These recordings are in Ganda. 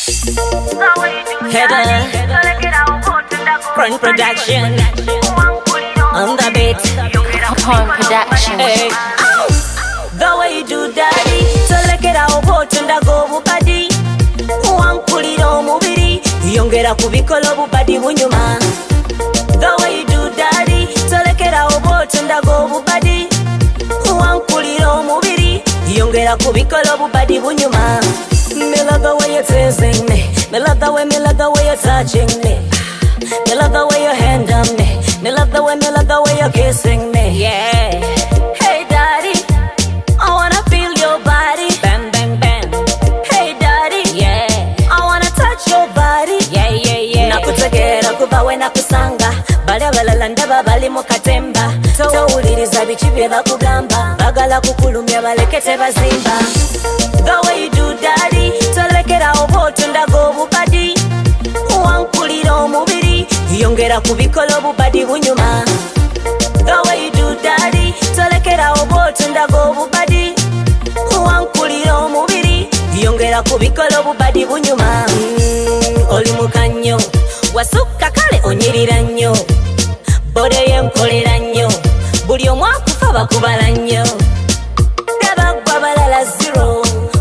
Heather, Crown Production, on the beat, Crown Production. hey. The way you do daddy, tolekera obotunda go bubadi, wankulira omubiri, yongera kubikola obubadi bunyuma. The way you do daddy, tolekera obotunda go bubadi, wankulira omubiri, yongera kubikola obubadi bunyuma. Me love the way you're teasing me. Me love the way you're touching me. Me love the way your hand on me. Me love the way you're kissing me. Yeah. Hey daddy, I wanna feel your body. Bam bam bam. Hey daddy, yeah. I wanna touch your body. Yeah yeah yeah. Nakutegera kuba we nakusanga. Bali abalala ndaba bali mu katemba. Towuliriza biki bye bakugamba. Bagala kukulumya balekete bazimba. The way you do daddy, tolekera obotunda go bubadi, wankulira omubiri, yongera kubikola obubadi bunyuma. The way you do daddy, tolekera obotunda go bubadi, wankulira omubiri, yongera kubikola obubadi bunyuma. Oli mukanyo, wasuka kale onyirira nnyo, bode yenkolera nnyo, buli omu akufa bakubala nnyo. Dabagwa balala zero.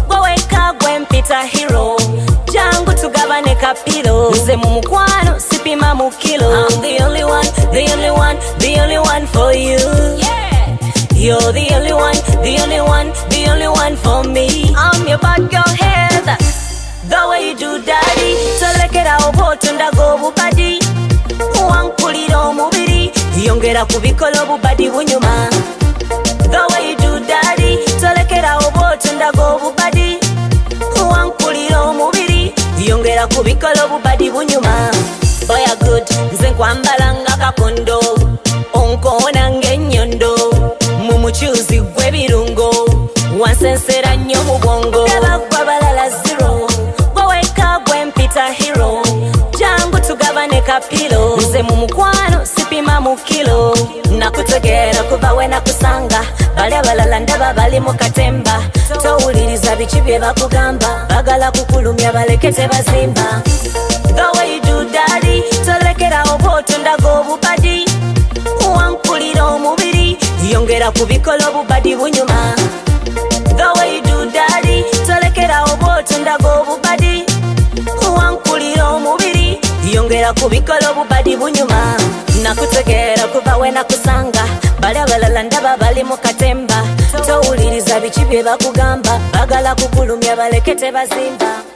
Hero, jangu tugabane kapilo. Nze mu mukwano sipima mu kilo. I'm the only one, the only one, the only one for you. Yeah. You're the only one, the only one, the only one for me. I'm your bad girl Heather. The way you do daddy, tolekera obotunda go bubadi, wankulira omubiri, yongera kubikola obubadi bunyuma. The way you do daddy, tolekera obotunda go bubadi, wankulira omubiri, yongera kubikola obubadi bunyuma. Boy are good, nze nkwambala nga kakondo, onkoona ng'ennyondo, mu mukyuzi gw'ebirungo, wansensera nnyo mu bwongo. Dabagwa balala zero, gwe wekka gwe mpita hero, jangu tugabane kapilo. Nze mu mukwano sipima mu kilo, nakutegeera kuba we nakusanga. Bali abalala ndaba bali mu katemba, towuliriza biki bye bakugamba. Bagala kukulumya balekete bazimba. The way you do daddy, tolekera obotunda go bubadi, wankulira omubiri, yongera kubikola obubadi bunyuma. The way you do daddy, tolekera obotunda go bubadi, wankulira omubiri, yongera kubikola obubadi bunyuma. Nakutegeera kuba we nakusanga. Bali abalala ndaba bali mu katemba, towuliriza biki bye bakugamba. Bagala kukulumya balekete bazimba.